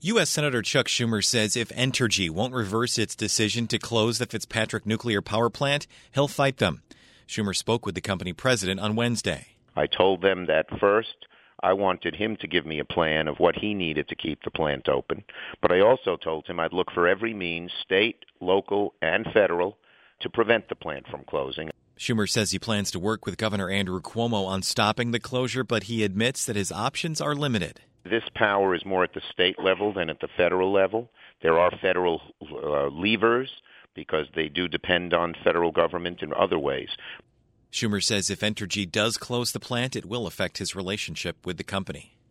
U.S. Senator Chuck Schumer says if Entergy won't reverse its decision to close the Fitzpatrick nuclear power plant, he'll fight them. Schumer spoke with the company president on Wednesday. I told them that first, I wanted him to give me a plan of what he needed to keep the plant open. But I also told him I'd look for every means, state, local, and federal, to prevent the plant from closing. Schumer says he plans to work with Governor Andrew Cuomo on stopping the closure, but he admits that his options are limited. This power is more at the state level than at the federal level. There are federal levers because they do depend on federal government in other ways. Schumer says if Entergy does close the plant, it will affect his relationship with the company.